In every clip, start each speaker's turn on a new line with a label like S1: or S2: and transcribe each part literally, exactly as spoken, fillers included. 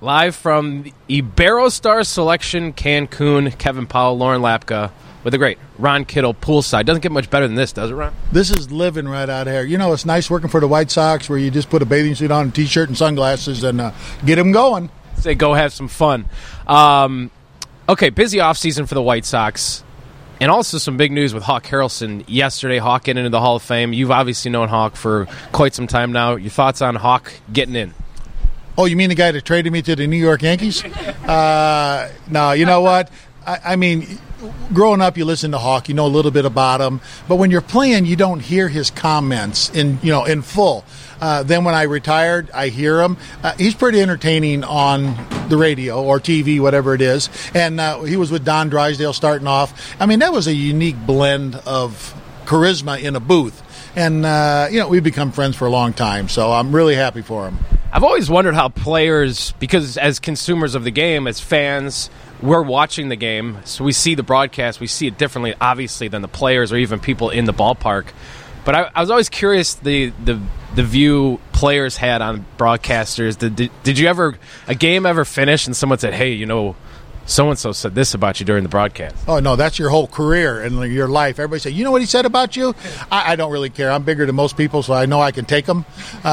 S1: live from the Iberostar Selection Cancun. Kevin Powell, Lauren Lapka, with the great Ron Kittle poolside. Doesn't get much better than this, does it, Ron?
S2: This is living right out here. You know, it's nice working for the White Sox where you just put a bathing suit on, a T-shirt, and sunglasses, and uh, get them going.
S1: Say go have some fun. Um, okay, busy offseason for the White Sox. And also some big news with Hawk Harrelson yesterday. Hawk getting into the Hall of Fame. You've obviously known Hawk for quite some time now. Your thoughts on Hawk getting in?
S2: Oh, you mean the guy that traded me to the New York Yankees? Uh, no, you know what? I, I mean, growing up, you listen to Hawk, you know a little bit about him, but when you're playing, you don't hear his comments in you know in full. Uh, then when I retired, I hear him. Uh, he's pretty entertaining on the radio or T V, whatever it is. And uh, he was with Don Drysdale starting off. I mean, that was a unique blend of charisma in a booth. And, uh, you know, we've become friends for a long time, so I'm really happy for him.
S1: I've always wondered how players, because as consumers of the game, as fans, we're watching the game, so we see the broadcast, we see it differently, obviously, than the players or even people in the ballpark. But I, I was always curious the, the the view players had on broadcasters. Did, did, did you ever, a game ever finish and someone said, hey, you know, so-and-so said this about you during the broadcast?
S2: Oh, no, that's your whole career and your life. Everybody say, you know what he said about you? I, I don't really care. I'm bigger than most people, so I know I can take them.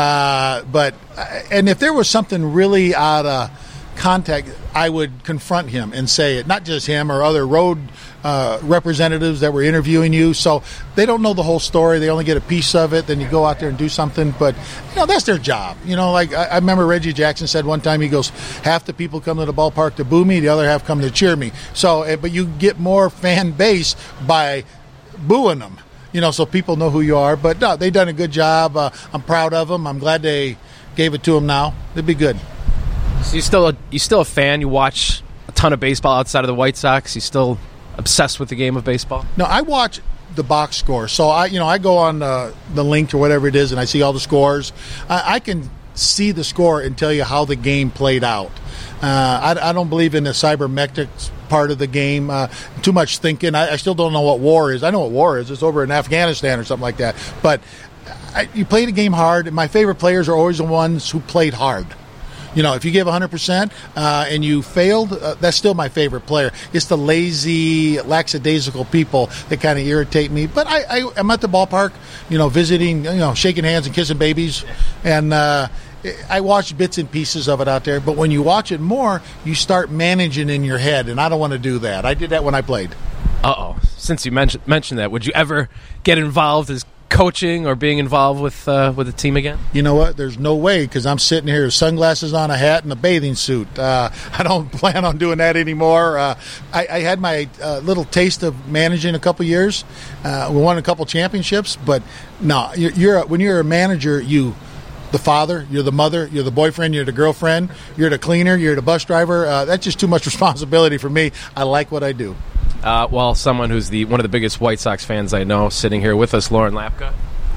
S2: Uh, but, and if there was something really out of contact, I would confront him and say it. Not just him or other road uh, representatives that were interviewing you. So they don't know the whole story. They only get a piece of it. Then you go out there and do something. But, you know, that's their job. You know, like I, I remember Reggie Jackson said one time, he goes, half the people come to the ballpark to boo me, the other half come to cheer me. So, but you get more fan base by booing them. You know, so people know who you are. But, no, they've done a good job. Uh, I'm proud of them. I'm glad they gave it to them now. It'd be good.
S1: So you still a, you still a fan? You watch a ton of baseball outside of the White Sox? You still obsessed with the game of baseball?
S2: No, I watch the box score. So I, you know, I go on the, the link or whatever it is, and I see all the scores. I, I can see the score and tell you how the game played out. Uh, I, I don't believe in the cybermetrics part of the game. Uh, too much thinking. I, I still don't know what war is. I know what war is. It's over in Afghanistan or something like that. But I, you play the game hard. My favorite players are always the ones who played hard. You know, if you give one hundred percent uh, and you failed, uh, that's still my favorite player. It's the lazy, lackadaisical people that kind of irritate me. But I, I, I'm at the ballpark, you know, visiting, you know, shaking hands and kissing babies. And uh, I watch bits and pieces of it out there. But when you watch it more, you start managing in your head. And I don't want to do that. I did that when I played.
S1: Uh-oh. Since you mentioned mentioned that, would you ever get involved as coaching or being involved with uh, with the team again?
S2: You know what? There's no way, because I'm sitting here with sunglasses on, a hat, and a bathing suit. Uh, I don't plan on doing that anymore. Uh, I, I had my uh, little taste of managing a couple years. Uh, we won a couple championships, but no, you're, you're a, when you're a manager, you the father, you're the mother, you're the boyfriend, you're the girlfriend, you're the cleaner, you're the bus driver. Uh, that's just too much responsibility for me. I like what I do.
S1: Uh, well, someone who's the one of the biggest White Sox fans I know, sitting here with us, Lauren Lapka.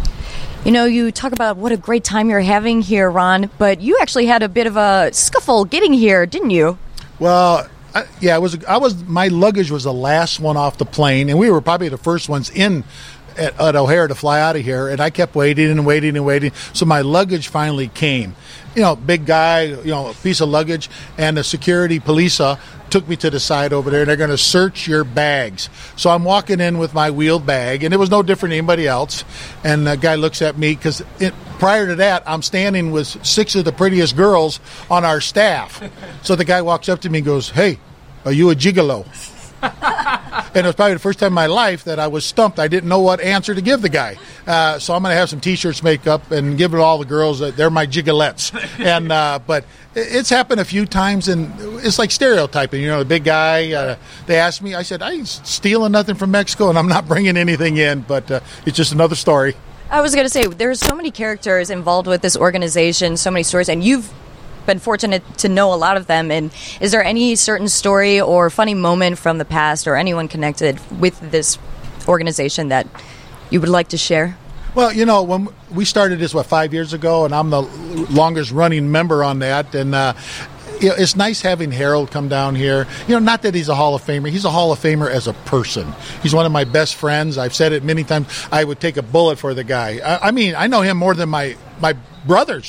S3: You know, you talk about what a great time you're having here, Ron, but you actually had a bit of a scuffle getting here, didn't you?
S2: Well, I, yeah, it was. I was. My luggage was the last one off the plane, and we were probably the first ones in at, at O'Hare to fly out of here. And I kept waiting and waiting and waiting, so my luggage finally came. You know, big guy, you know, a piece of luggage, and the security police uh, took me to the side over there, and they're going to search your bags. So I'm walking in with my wheeled bag, and it was no different than anybody else. And the guy looks at me, because prior to that, I'm standing with six of the prettiest girls on our staff. So the guy walks up to me and goes, "Hey, are you a gigolo?" And it was probably the first time in my life that I was stumped. I didn't know what answer to give the guy. Uh, so I'm going to have some T-shirts make up and give it to all the girls that they're my gigolettes. And uh, but it's happened a few times, and it's like stereotyping. You know, the big guy. Uh, they asked me. I said, I ain't stealing nothing from Mexico, and I'm not bringing anything in. But uh, it's just another story.
S3: I was going to say, there's so many characters involved with this organization, so many stories, and you've been fortunate to know a lot of them. And is there any certain story or funny moment from the past or anyone connected with this organization that you would like to share?
S2: Well, you know, when we started this, what, five years ago, and I'm the longest running member on that, and uh, you know, it's nice having Harold come down here. You know, not that he's a Hall of Famer. He's a Hall of Famer as a person. He's one of my best friends. I've said it many times. I would take a bullet for the guy. I, I mean, I know him more than my, my brothers.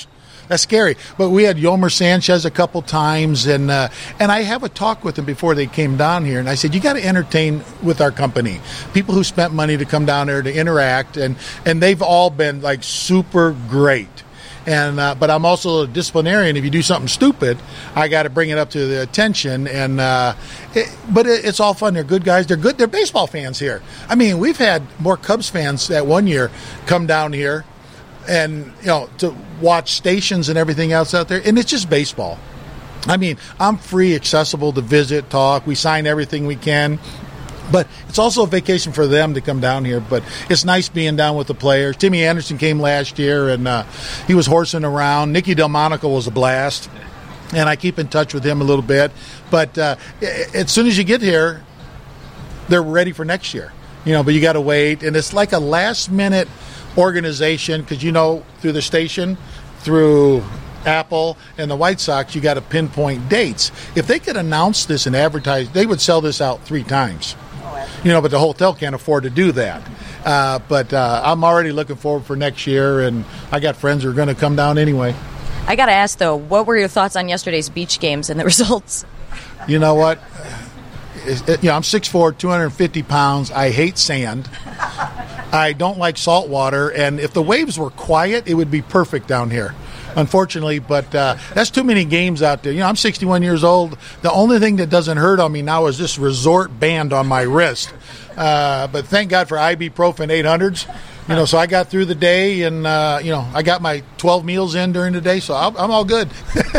S2: that's scary. But we had Yomer Sanchez a couple times, and uh, and I have a talk with them before they came down here, and I said, you got to entertain with our company. People who spent money to come down there to interact, and, and they've all been, like, super great. And uh, but I'm also a disciplinarian. If you do something stupid, I got to bring it up to the attention. And uh, it, but it, it's all fun. They're good guys. They're good. They're baseball fans here. I mean, we've had more Cubs fans that one year come down here, and you know, to watch stations and everything else out there. And it's just baseball. I mean, I'm free, accessible to visit, talk. We sign everything we can. But it's also a vacation for them to come down here. But it's nice being down with the players. Timmy Anderson came last year, and uh, he was horsing around. Nicky Delmonico was a blast, and I keep in touch with him a little bit. But uh, as soon as you get here, they're ready for next year. You know, but you got to wait. And it's like a last-minute organization because, you know, through the station, through Apple and the White Sox, you got to pinpoint dates. If they could announce this and advertise, they would sell this out three times. You know, but the hotel can't afford to do that. Uh, but uh, I'm already looking forward for next year, and I got friends who are going to come down anyway.
S3: I got to ask, though, what were your thoughts on yesterday's beach games and the results?
S2: You know what? It, it, you know, I'm six foot four, two hundred fifty pounds. I hate sand. I don't like salt water. And if the waves were quiet, it would be perfect down here. Unfortunately, but uh, that's too many games out there. You know, I'm sixty-one years old. The only thing that doesn't hurt on me now is this resort band on my wrist. Uh, but thank God for ibuprofen eight hundreds. You know, so I got through the day, and uh, you know, I got my twelve meals in during the day, so I'm, I'm all good.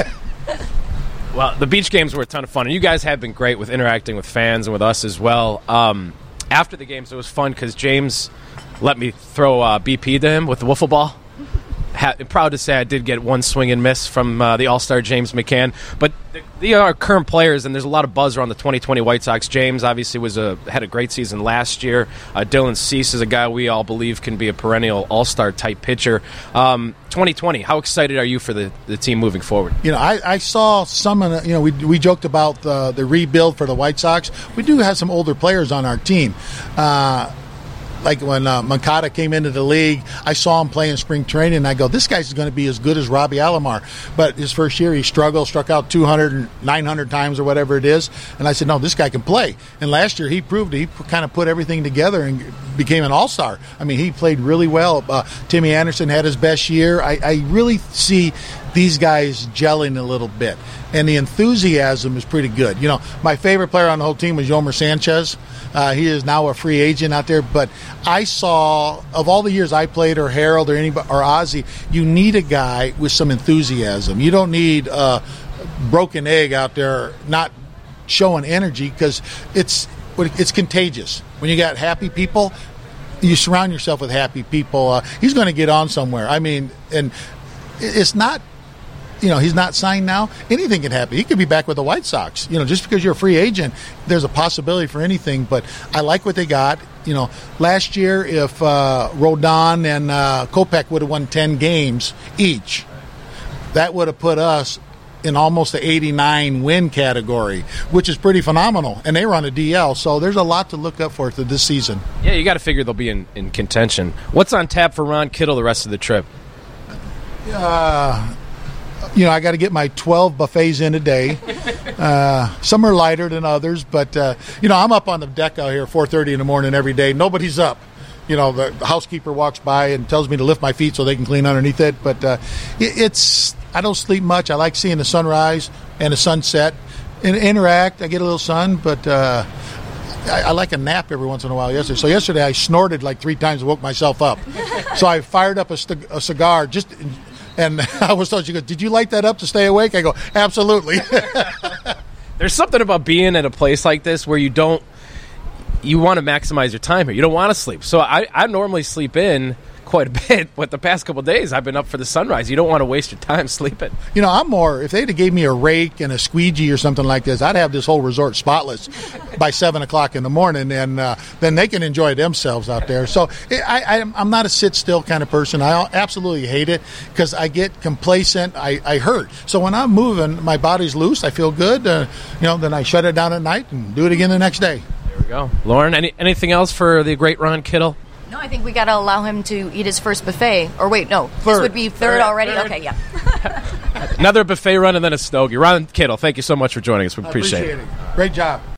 S1: Well, the beach games were a ton of fun, and you guys have been great with interacting with fans and with us as well. Um, after the games, it was fun because James let me throw uh, B P to him with the wiffle ball. Ha- proud to say I did get one swing and miss from uh, the All-Star James McCann. But they are current players, and there's a lot of buzz around the twenty twenty White Sox. James obviously was a had a great season last year. Uh, Dylan Cease is a guy we all believe can be a perennial All-Star type pitcher. Um, twenty twenty, how excited are you for the, the team moving forward? You
S2: know, I, I saw some of the, you know, we we joked about the, the rebuild for the White Sox. We do have some older players on our team. Uh Like when uh, Moncada came into the league, I saw him play in spring training, and I go, this guy's going to be as good as Robbie Alomar. But his first year, he struggled, struck out two hundred, nine hundred times or whatever it is. And I said, no, this guy can play. And last year, he proved it. He kind of put everything together and became an all-star. I mean, he played really well. Uh, Timmy Anderson had his best year. I, I really see these guys gelling a little bit. And the enthusiasm is pretty good. You know, my favorite player on the whole team was Yomer Sanchez. Uh, he is now a free agent out there. But I saw, of all the years I played, or Harold, or anybody, or Ozzie, you need a guy with some enthusiasm. You don't need a broken egg out there not showing energy, because it's it's contagious. When you got happy people, you surround yourself with happy people. Uh, he's going to get on somewhere. I mean, and it's not, you know, he's not signed now. Anything can happen. He could be back with the White Sox. You know, just because you're a free agent, there's a possibility for anything. But I like what they got. You know, last year, if uh, Rodon and uh, Kopech would have won ten games each, that would have put us in almost the eighty-nine win category, which is pretty phenomenal. And they were on a D L, so there's a lot to look up for this season.
S1: Yeah, you got to figure they'll be in, in contention. What's on tap for Ron Kittle the rest of the trip?
S2: Uh, you know, I got to get my twelve buffets in a day. Uh, some are lighter than others, but, uh, you know, I'm up on the deck out here at four thirty in the morning every day. Nobody's up. You know, the housekeeper walks by and tells me to lift my feet so they can clean underneath it. But uh, it, it's I don't sleep much. I like seeing the sunrise and the sunset and interact. I get a little sun, but uh, I, I like a nap every once in a while yesterday. So yesterday I snorted like three times and woke myself up. So I fired up a, st- a cigar just – and I was told, she goes, did you light that up to stay awake? I go, absolutely.
S1: There's something about being at a place like this where you don't – you want to maximize your time here. You don't want to sleep. So I, I normally sleep in quite a bit, but the past couple of days I've been up for the sunrise. You don't want to waste your time sleeping.
S2: You know, I'm more, if they'd have gave me a rake and a squeegee or something like this, I'd have this whole resort spotless by seven o'clock in the morning, and uh, then they can enjoy themselves out there. So I, I, I'm not a sit-still kind of person. I absolutely hate it because I get complacent. I, I hurt. So when I'm moving, my body's loose. I feel good. Uh, you know, then I shut it down at night and do it again the next day.
S1: There we go. Lauren, any, anything else for the great Ron Kittle?
S3: No, I think we got to allow him to eat his first buffet. Or wait, no,
S2: Third.
S3: this would be third,
S2: Third.
S3: already.
S2: Third.
S3: Okay, yeah.
S1: Another buffet run and then a stogie. Ron Kittle, thank you so much for joining us. We
S2: I
S1: appreciate,
S2: appreciate
S1: it.
S2: it. Great job.